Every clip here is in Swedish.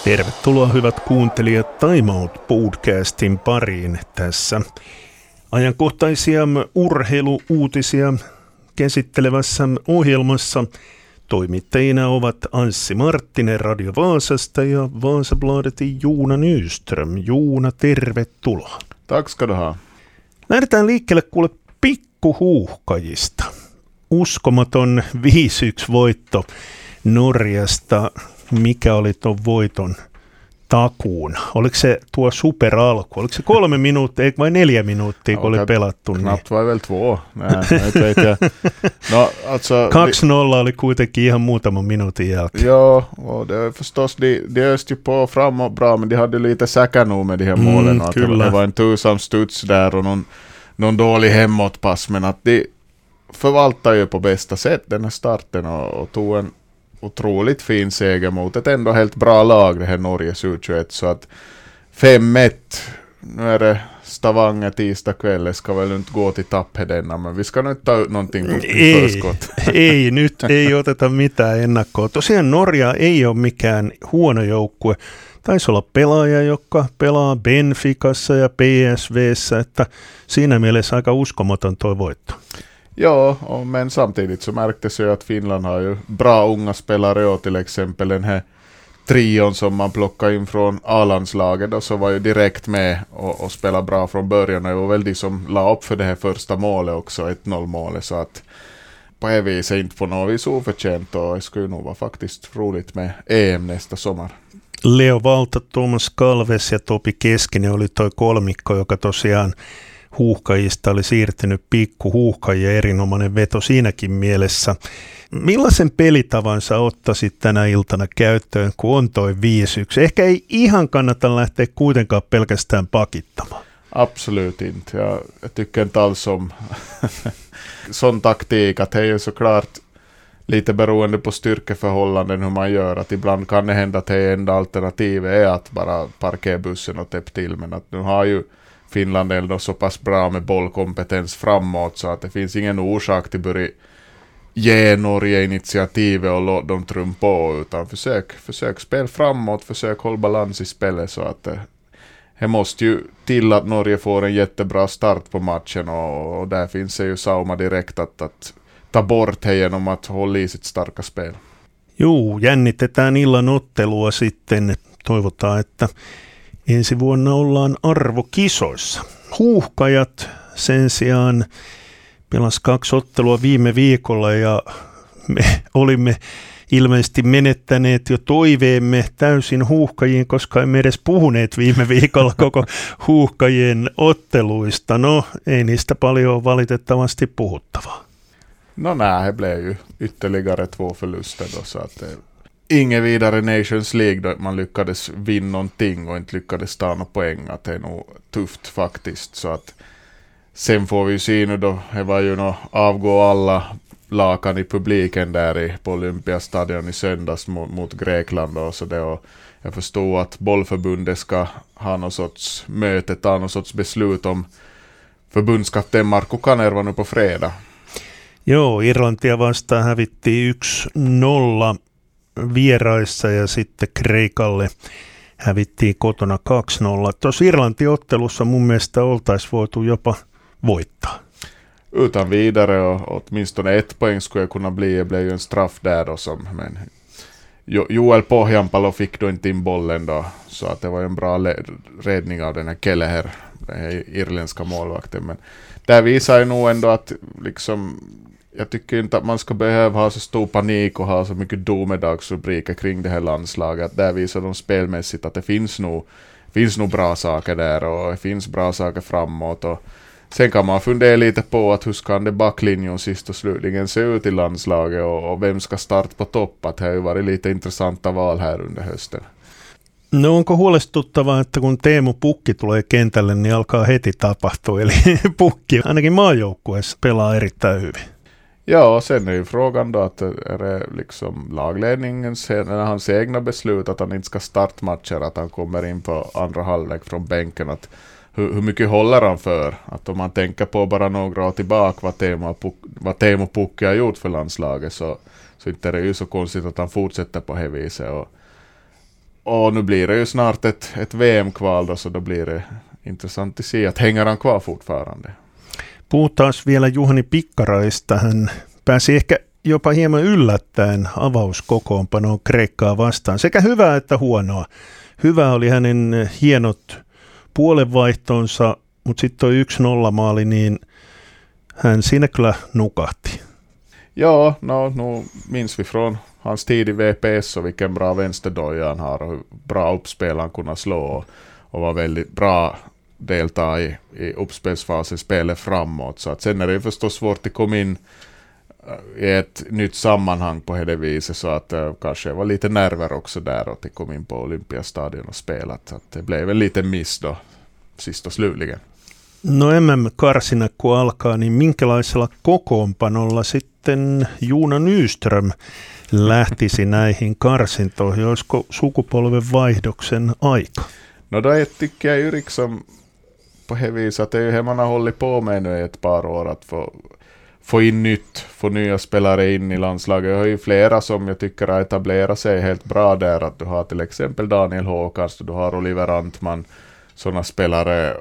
Tervetuloa hyvät kuuntelijat Time Out-podcastin pariin tässä ajankohtaisia urheiluuutisia käsittelevässä ohjelmassa. Toimittajina ovat Anssi Marttinen Radio Vaasasta ja Vasabladetin Joona Nyström. Joona, tervetuloa. Tack ska du ha. Lähdetään liikkeelle kuule pikkuhuuhkajista. Uskomaton 5-1 voitto Norjasta. Mikä oli tuon voiton takuuna? Oliko se tuo superalku? Oliko se 3 minuuttia, vai 4 minuuttia, kun oli pelattu? Knappt var väl 2. No, alltså, 2-0 oli kuitenkin ihan muutaman minuutin jälkeen. Ja, och det förstås, de öste ju på framåt bra, men de hade lite säkra nog med de här målen. Det var en tursam studs där och någon dålig hemåtpass, men att de förvaltar ju på bästa sätt den här starten och tog en otroligt fin seger mot ett ändå helt bra lag, det här Norges U21, så att 5-1, nu är det Stavanger tisdag kväll, ska väl inte gå till Tapphedenna, men vi ska nu ta ut någonting på förskott. Ei, nyt ei oteta mitään ennakkoa. Tosiaan Norja ei ole mikään huono joukkue. Taisi olla pelaaja, joka pelaa Benficassa ja PSVssä, että siinä mielessä aika uskomaton toi voitto. Ja, men samtidigt så märktes ju att Finland har ju bra unga spelare, och till exempel den här trion som man plockade in från A-landslaget, och så var ju direkt med och spela bra från början. Det var väl de som la upp för det här första målet också, 1-0 målet, så att på ett vis är inte på något vis oförtjänt, och det skulle nog vara faktiskt roligt med EM nästa sommar. Leo Valta, Thomas Kalves ja Topi Keskinen oli toi kolmikko, joka tosiaan huuhkajista oli siirtynyt pikkuhuuhkajia, erinomainen veto siinäkin mielessä. Millaisen pelitavan sä ottaisit tänä iltana käyttöön, kun on toi 5-1? Ehkä ei ihan kannata lähteä kuitenkaan pelkästään pakittamaan. Absolut inte. Jag tycker inte alls om sån taktik, att det är ju såklart lite beroende på styrkeförhållanden hur man gör. Att ibland kan det hända att det enda alternativet är att bara parkera bussen och täppa till, men att nu har ju Finland är ändå så pass bra med bollkompetens framåt, så att det finns ingen orsak till att börja ge Norge initiativet och låta dem trumma på, utan försök spela framåt, försök hålla balans i spelet, så att det måste ju till att Norge får en jättebra start på matchen, och där finns det ju sauma direkt att ta bort det genom att hålla i sitt starka spel. Juu, jännitetään illan ottelua sitten. Toivotaan, että ensi vuonna ollaan arvokisoissa. Huuhkajat sen sijaan pelasi 2 ottelua viime viikolla, ja me olimme ilmeisesti menettäneet jo toiveemme täysin huuhkajiin, koska emme edes puhuneet viime viikolla koko huuhkajien otteluista. No, ei niistä paljon valitettavasti puhuttavaa. No nej, det blev ju ytterligare 2 förluster då, så att ingen vidare Nations League då man lyckades vinna någonting och inte lyckades ta några poäng, att det är nog tufft faktiskt, så att sen får vi se nu då, det var ju avgå alla lakan i publiken där på Olympiastadion i söndags mot Grekland då, så det, och jag förstår att bollförbundet ska ha någon sorts möte, ta någon sorts beslut om förbundskapten Markku Kanerva nu på fredag. Joo, Irlantia vastaan hävittiin 1-0 vieraissa, ja sitten Kreikalle hävittiin kotona 2-0. Tuossa Irlanti-ottelussa mun mielestä oltaisiin voitu jopa voittaa. Utan vidare, och åtminstone 1 poäng skulle kunna bli. Det blev ju en straff där då, men Joel Pohjanpalo fick då inte in bollen då, så att det var en bra räddning av den här Kelleher, den här irländska målvakten. Men där visar ju nog ändå att liksom, jag tycker inte att man ska behöva ha så stor panik och ha så mycket domedagsrubriker kring det här landslaget. Där visar de spelmässigt att det finns nog bra saker där, och det finns bra saker framåt. Och sen kan man fundera lite på att hur ska det backlinjen sist och slutligen se ut i landslaget, och vem ska starta på topp. Att det har ju varit lite intressanta val här under hösten. No onko huolestuttavaa, että kun Teemu Pukki tulee kentälle, niin alkaa heti tapahtua. Eli Pukki ainakin maajoukkueessa pelaa erittäin hyvin. Ja, sen är ju frågan då att är det liksom lagledningens eller hans egna beslut att han inte ska starta matcher, att han kommer in på andra halvlek från bänken, att hur mycket håller han för? Att om man tänker på bara några år tillbaka vad Teemu Pukki har gjort för landslaget, så inte är det ju så konstigt att han fortsätter på det viset. Och Och nu blir det ju snart ett VM-kval då, så då blir det intressant att se att hänger han kvar fortfarande. Puhutaan vielä Juhani Pikkaraista. Hän pääsi ehkä jopa hieman yllättäen avauskokoonpanoon Kreikkaa vastaan. Sekä hyvää että huonoa. Hyvä oli hänen hienot puolenvaihtonsa, mutta sitten toi 1-0 maali, niin hän siinä kyllä nukahti. Ja, nu minns vi från hans tid i VPS och vilken bra vänsterdoja han har och hur bra uppspel han kunnat slå och var väldigt bra delta i uppspelsfasen, spelet framåt. Så att sen är det förstås svårt att komma in i ett nytt sammanhang på det viset, så att kanske var lite nerver också där och att kom in på Olympiastadion och spelat. Så att det blev väl lite miss då sist och slutligen. No MM-karsina kun alkaa, niin minkälaisella kokoonpanolla sitten Joona Nyström lähtisi näihin karsintoihin? Olisiko sukupolven vaihdoksen aika? No då tycker jag ju liksom på det viset att det är ju man har hållit på med nu i ett par år att få in nytt, få nya spelare in i landslaget. Jag har ju flera som jag tycker har etablerat sig helt bra där. Att du har till exempel Daniel Håkans, du har Oliver Antman, sådana spelare.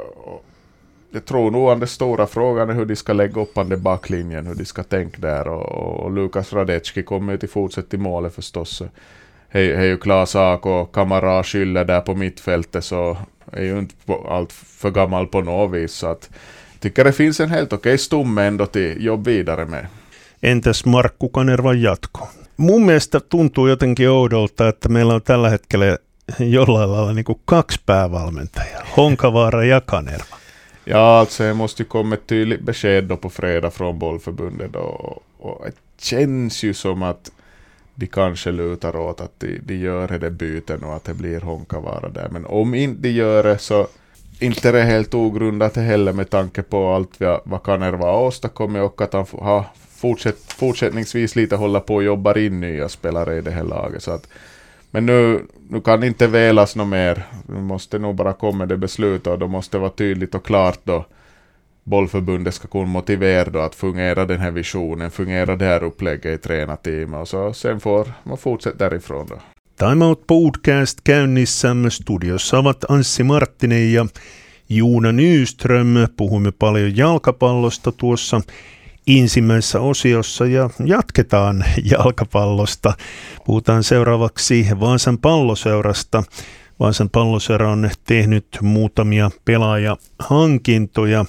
Jag tror nog att den stora frågan är hur de ska lägga upp den backlinjen, hur de ska tänka där. Och Lukas Radecki kommer ju till fortsätt i målet förstås. Hej ju Klas Ak och Kamara Skylle där på mittfältet, så är ju inte allt för gammal på något vis. Så att tycker det finns en helt okei stumme ändå till jobb vidare med. Entäs Markku Kanervan jatko? Mun mielestä tuntuu jotenkin oudolta, että meillä on tällä hetkellä jollain lailla niin kuin 2 päävalmentajaa, Honkavaara ja Kanerva. Ja, alltså det måste ju komma ett tydligt besked då på fredag från bollförbundet och det känns ju som att de kanske lutar åt att de gör det byten och att det blir Honkavaara där. Men om inte de gör det så inte det helt ogrundat heller med tanke på allt vad Kanerva har åstadkommit och att han har fortsättningsvis lite hålla på och jobbar in nya spelare i det här laget. Så att, men nu kan inte velas något mer. Nu måste nog bara komma det beslutet och då måste det vara tydligt och klart då bollförbundet ska kunna motivera då att fungera den här visionen, fungera det här upplägget i tränarteamet och så sen får man fortsätta därifrån då. Time Out Podcast käynnissä. Studiossa ovat Anssi Marttinen ja Joona Nyström. Puhumme paljon jalkapallosta tuossa ensimmäisessä osiossa ja jatketaan jalkapallosta. Puhutaan seuraavaksi Vaasan Palloseurasta. Vaasan Palloseura on tehnyt muutamia pelaajahankintoja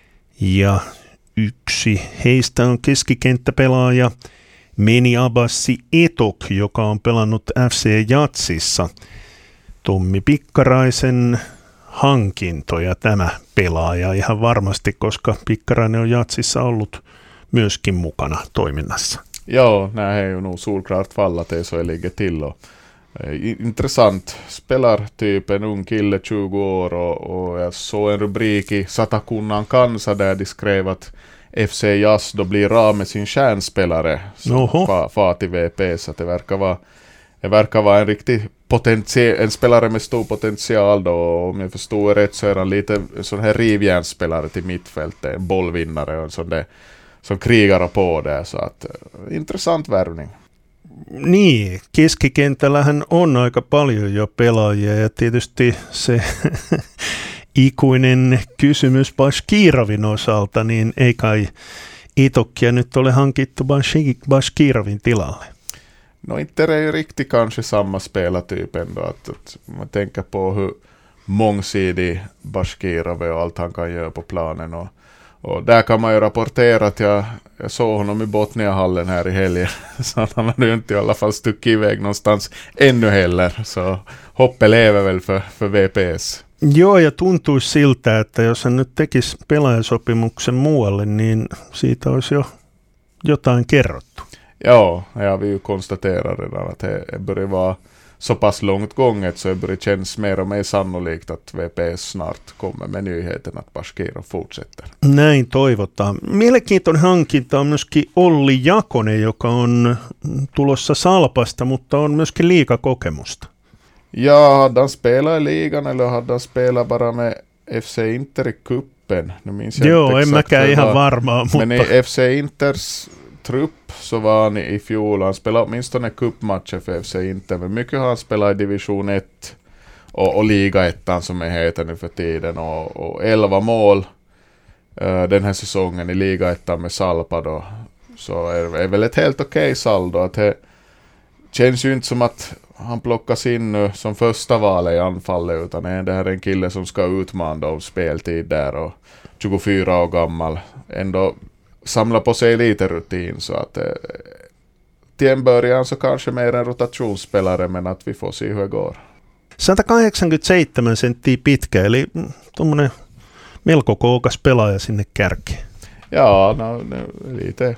ja yksi heistä on keskikenttäpelaaja Meni Abassi Etok, joka on pelannut FC Jatsissa. Tommi Pikkaraisen hankintoja tämä pelaaja ihan varmasti, koska Pikkarainen on Jatsissa ollut myöskin mukana toiminnassa. Ja, nej, är ju nog solklart fall att det så ligger till. Och, intressant spelartyp, en ung kille 20 år och jag såg en rubrik i Satakunnan Kansa där de skrev att FC Jazz då blir av med sin kärnspelare som far till VP, så att det verkar vara en riktig en spelare med stor potential då, och om jag förstår rätt så är han lite en sån här rivjärnsspelare till mittfältet, en bollvinnare och en sån där som krigar på där, så att intressant värvning. Niin, keskikentällähän on aika paljon jo pelaajia ja tietysti se ikuinen kysymys Bashkirovin osalta, niin ei kai Etokia nyt ole hankittu Bashkirovin tilalle. No inte är ju riktigt kanske samma spelartyp ändå, att man tänker på hur mångsidig Bashkirov är och allt han kan göra på planen och där kan man ju rapportera att jag såg honom i Botniahallen här i helgen så att han hade ju inte i alla fall stuckit iväg någonstans ännu heller, så hoppe lever väl för VPS. Joo, ja tuntuisi siltä, että jos hän nyt tekisi pelaajasopimuksen muualle, niin siitä olisi jo jotain kerrottu. Ja, vi ju konstaterar redan att det börjar vara så pass långt gånget, så det börjar kännas mer och mer sannolikt att VPS snart kommer med nyheten att Bashkirov fortsätter. Näin toivotaan. Mielenkiintoinen hankinta on myöskin Olli Jakonen, joka on tulossa Salpasta, mutta on myöskin liigakokemusta. Ja, hade han spelat i ligan eller hade han spelat bara med FC Inter i kuppen? Nu minns jag Joo, inte en mäkään ihan varmaa, mutta men i FC Inters trupp så var han i fjol. Han spelade åtminstone cupmatcher för FC inte, men mycket har han spelat i division 1 och liga 1 som är heter nu för tiden. Och 11 mål den här säsongen i liga 1 med Salpa då. Så är väl ett helt okej saldo. Att det känns ju inte som att han plockas in nu som första val i anfallet, utan det här är en kille som ska utmana om speltid där och 24 år gammal. Ändå samla på sig lite rutin, så att till en början så kanske mer en rotationsspelare, men att vi får se hur det går. 187 senttiä pitkä, eli tuommoinen melko kookas pelaaja sinne kärkeen. Ja, lite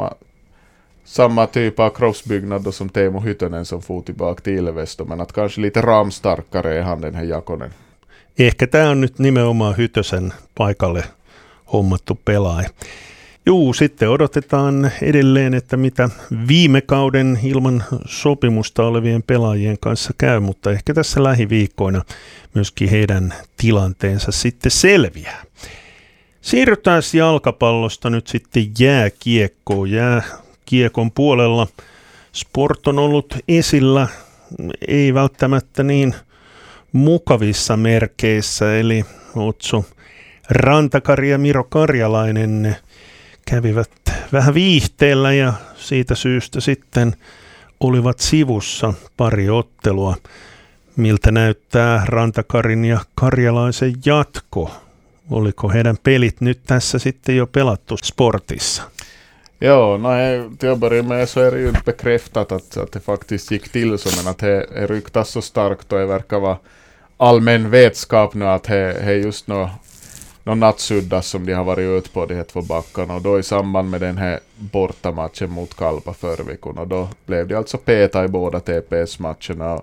samma typ av kroppsbyggnad som Teemu Hytönen som får tillbaka till Ilves, men att kanske lite ramstarkare är han den här Jakonen. Ehkä tämä on nyt nimenomaan Hytösen paikalle hommattu pelaaja. Juu, sitten odotetaan edelleen, että mitä viime kauden ilman sopimusta olevien pelaajien kanssa käy, mutta ehkä tässä lähiviikkoina myöskin heidän tilanteensa sitten selviää. Siirrytään jalkapallosta nyt sitten jääkiekkoon. Jääkiekon puolella Sport on ollut esillä, ei välttämättä niin mukavissa merkeissä, eli Otso Rantakari ja Miro Karjalainen kävivät vähän viihteellä ja siitä syystä sitten olivat sivussa pari ottelua. Miltä näyttää Rantakarin ja Karjalaisen jatko? Oliko heidän pelit nyt tässä sitten jo pelattu Sportissa? Ja, till att börja med så är det ju inte bekräftat att det faktiskt gick till så, men att det ryktas så starkt och det verkar vara allmän vetskap nu att det är just någon nattsudda som de har varit ut på de här två backarna, och då i samband med den här bortamatchen mot Kalpa förra veckan, och då blev det alltså peta i båda TPS-matcherna.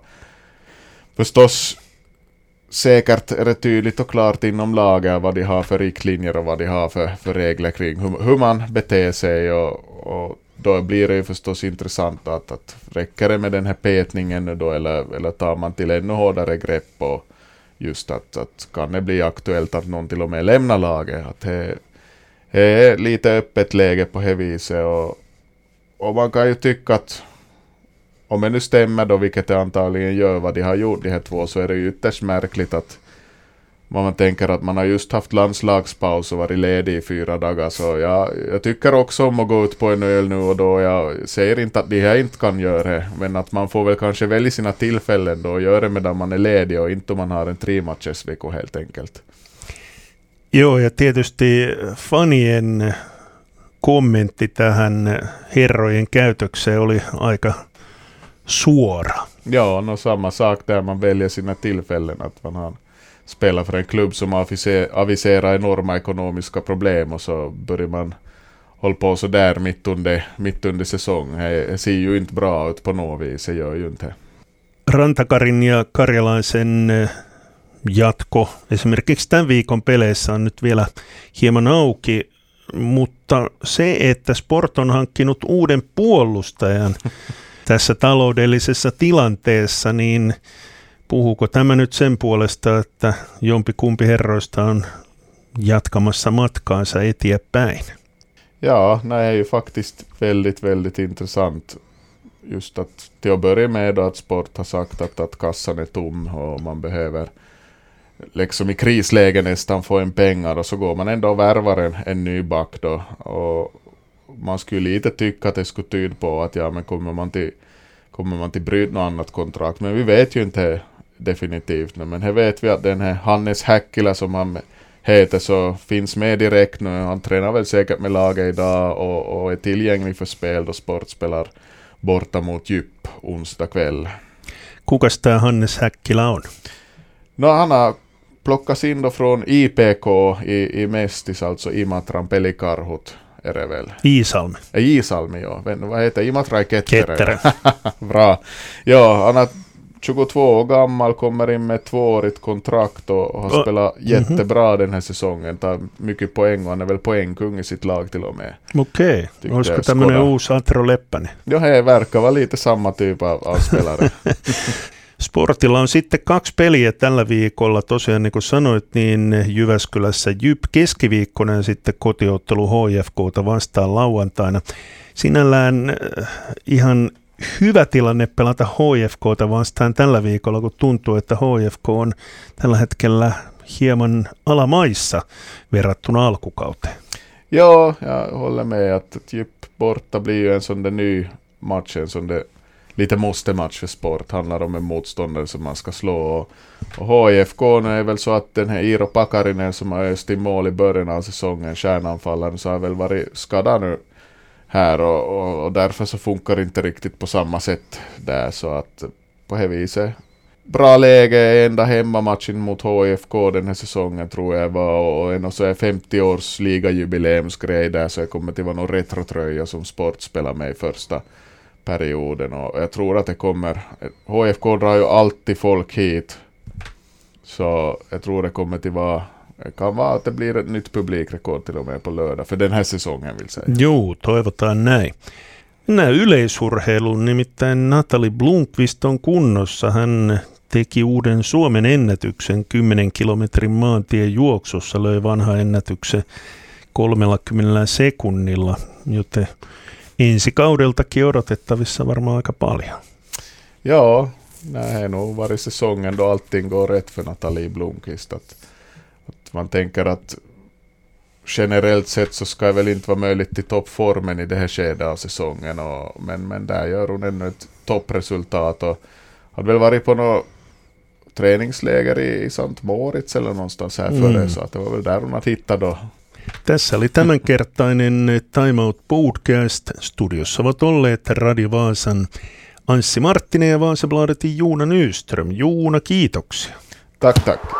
Förstås säkert är det tydligt och klart inom laget vad de har för riktlinjer och vad de har för regler kring hur man beter sig, och då blir det ju förstås intressant att räcker det med den här petningen nu då, eller tar man till ännu hårdare grepp, och just att kan det bli aktuellt att någon till och med lämnar laget, att det är lite öppet läge på det viset, och man kan ju tycka att om det nu stämmer då, vilket det antagligen gör vad de har gjort de här två, så är det ju ytterst märkligt att man tänker att man har just haft landslagspaus och varit ledig i 4 dagar, så jag tycker också om att gå ut på en öl nu och då. Jag säger inte att de här inte kan göra det, men att man får väl kanske välja sina tillfällen då och göra det medan man är ledig och inte om man har en 3-matchersvecka helt enkelt. Joo, ja tietysti fanien kommentti tähän herrojen käytökseen oli aika suora. Ja, samma sak där, man väljer sina tillfällen, att man har spelar för en klubb som aviserar enorma ekonomiska problem, och så börjar man hålla på så där mitt under säsong. Det ser ju inte bra ut på något vis, det gör ju inte. Rantakarin ja Karjalaisen jatko esimerkiksi tämän viikon peleissä on nyt vielä hieman auki, mutta se, että Sport on hankkinut uuden puolustajan tässä taloudellisessa tilanteessa, niin puhuuko tämä nyt sen puolesta, että jompikumpi herroista on jatkamassa matkaansa eteenpäin? Ja, det är ju faktiskt väldigt intressant. Just att till att börja med då, att Sport har sagt att kassan är tom och man behöver liksom i krisläge nästan få en pengar, och så går man ändå och värvar en ny back då, och man skulle lite tycka att det skulle tyda på att men kommer man till bryta något annat kontrakt, men vi vet ju inte definitivt nu, men här vet vi att den här Hannes Häkkilä som han heter så finns med direkt nu. Han tränar väl säkert med laget idag och är tillgänglig för spel då Sport spelar borta mot Djup onsdag kväll. Kukas tämä Hannes Häkkilä on? Han har plockats in då från IPK i Mestis, alltså Imatran Pelikarhut är det väl. Iisalmi, ja. Vad heter Imatra Kettere? Bra. Ja, han har 22 år gammal, kommer in med ett 2-årigt kontrakt och har spelat jättebra den här säsongen. Tar mycket poäng, och han är väl poängkung i sitt lag till och med. Okej, olisiko tämmöinen uusi Antero Leppänen? Ja, he verkar vara lite samma typ av spelare. Sportilla on sitten 2 peliä tällä viikolla. Tosiaan niin kuin sanoit, niin Jyväskylässä JYP keskiviikkona ja sitten kotiottelu HFK:ta vastaan lauantaina. Sinällään ihan hyvä tilanne pelata HFK:ta vastaan tällä viikolla, kun tuntuu, että HFK on tällä hetkellä hieman alamaissa verrattuna alkukauteen. Ja, jag håller med att JYP borta blir ju en sån där ny match, en sån där lite måste-match för Sport. Handlar om en motståndare som man ska slå. Och HIFK är väl så att den här Iiro Pakarinen som har öst i mål i början av säsongen, kärnanfallaren, så har väl varit skadad nu här och därför så funkar inte riktigt på samma sätt där, så att på det viset bra läge, enda hemmamatchen mot HIFK den här säsongen tror jag var, och en så är 50-års ligajubileumsgrej där, så jag kommer till vara någon retrotröja som Sport spelar med i första perioden, och jag tror att det kommer, HIFK drar ju alltid folk hit, så jag tror det kommer till vara, det kan vara att det blir ett nytt publikrekord till och med på lördag för den här säsongen vill säga. Joo, toivotaan näin. Mennään yleisurheiluun, nimittäin Natalie Blomqvist on kunnossa. Hän teki uuden Suomen ennätyksen 10 kilometrin maantien juoksussa, löi vanha ennätyksen 30 sekunnilla, joten ensi kaudeltakin odotettavissa varmaan aika paljon. Ja, det är nog varje säsongen då allting går rätt för Natalie Blomqvist. Att man tänker att generellt sett så ska det väl inte vara möjligt till toppformen i det här skedet av säsongen. Men där gör hon ännu ett toppresultat och hade väl varit på något träningsläger i St. Moritz eller någonstans här före, så att det var väl där hon hade hittat då. Tässä oli tämänkertainen Time Out Podcast. Studiossa ovat olleet Radio Vaasan Anssi Marttinen ja Vasabladetin Joona Nyström. Joona, kiitoksia. Tack.